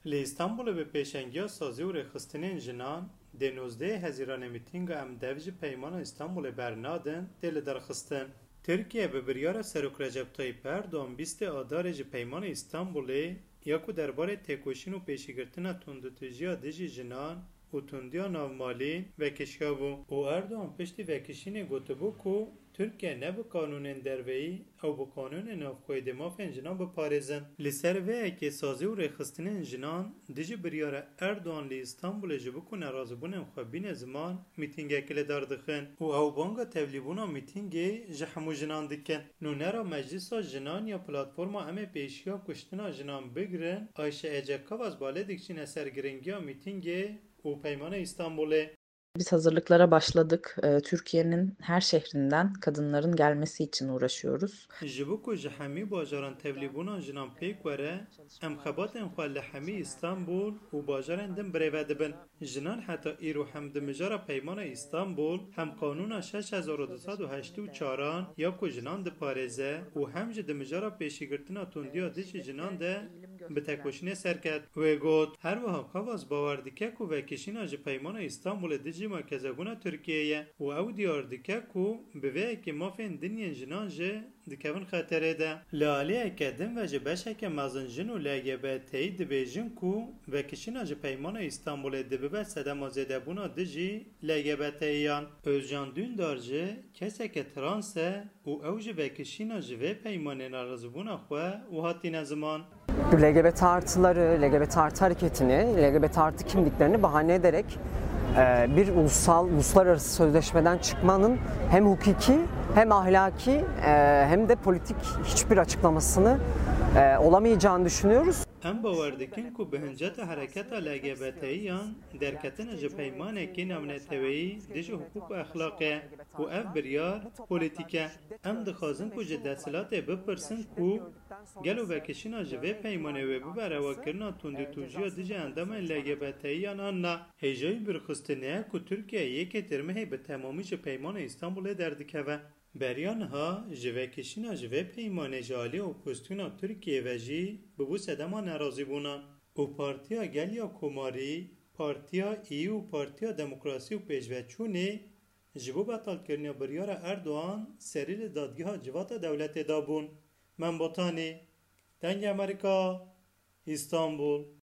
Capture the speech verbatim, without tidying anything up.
لی استانبول به پیشنگی سازی و رخستنین جنان دی نوزده هزیران میتینگ ام دوج پیمان استانبول برنادن دل درخستن. ترکیه به بریار سروک رجب طایپ اردوغان بیست آذر جی پیمان استانبول یکو درباره تکوشین و پیشگرتن تندتجیا دیجی جنان و تندیا ناومالی وکشیا بو. او اردوغان پشتی وکشین گوته بو کو ترکیه نه به قانون درویی او به قانون نافخوی دمافین جنان بپارزن. لسر وی که سازی و رخستنین جنان دیجی بریار اردوغان لی استانبول جبو که نرازبون خوابین زمان میتینگه کل داردخن و او بانگا تولیبونا میتینگه جحمو جنان دکن. نو نرا مجلسا جنان یا پلاتفورما همه پیشیا کشتنا جنان بگرن آیشه اجکاو از باله دکشین اثر گرنگی ها میتینگه و پیمان استانبوله. Biz hazırlıklara başladık. Ee, Türkiye'nin her şehrinden kadınların gelmesi için uğraşıyoruz. جبو کو جهمی باجاران تبلیغونا جنان پیک وره ام خباتن خواه لحمی استانبول و باجاران دم بریوه دبن. جنان حتی ایرو هم دمجارا پیمان استانبول هم قانون شش هزار و دویست و هشتاد و چهار یا کو جنان ده پارزه و هم جه دمجارا پیشگرتنا توندیا دیش جنان ده به تکوشینه سرکت و گوت هر وها قواز باوردکه کو وکشینا جه پیمان استانبول دیجی مرکزگونا ترکیه و او دیاردکه کو به وی که مافین دنیا جنان جه دکون خطره ده. لالی اکدم و جه بشه که مزن جن و لگه به تایید بیجن کو وکشینا جه پیمان استانبول دبه به سدم آزده بونا دیجی لگه به تاییان özcan dündar جه کسی که ترانسه و او جه وکشینا جه و پیمان نارزبونا خواه و هاتی نزمان L G B T artıları, L G B T artı hareketini, L G B T artı kimliklerini bahane ederek bir ulusal, uluslararası sözleşmeden çıkmanın hem hukuki hem ahlaki hem de politik hiçbir açıklamasını olamayacağını düşünüyoruz. ام باوردکن کو به هنجت حرکت L G B T یان درکتن جه پیمانه که نمونتوی دیجه حقوق و اخلاقه و اف بریار پولیتیکه ام دخوازن کو جه دستلات بپرسن کو گلو وکشینا جه و پیمانه و ببره و کرنا تونده توجیه دیجه اندام L G B T یان آن نه هیجای برخستنه کو ترکیه یکی ترمه به تمامی جه پیمان استانبول دردکه و بریان ها جوکشینا جو پیمانه جالی و کستونا ترکیه و جی ببو سدما نرازی بونان و پارتیا گلیا کوماری پارتیا ای و پارتیا دموکراسی و پیشوچونه جبو بطال کرنیا بریار اردوغان سریل دادگاه جوات دولت دابون من بطانی دنگ امریکا استانبول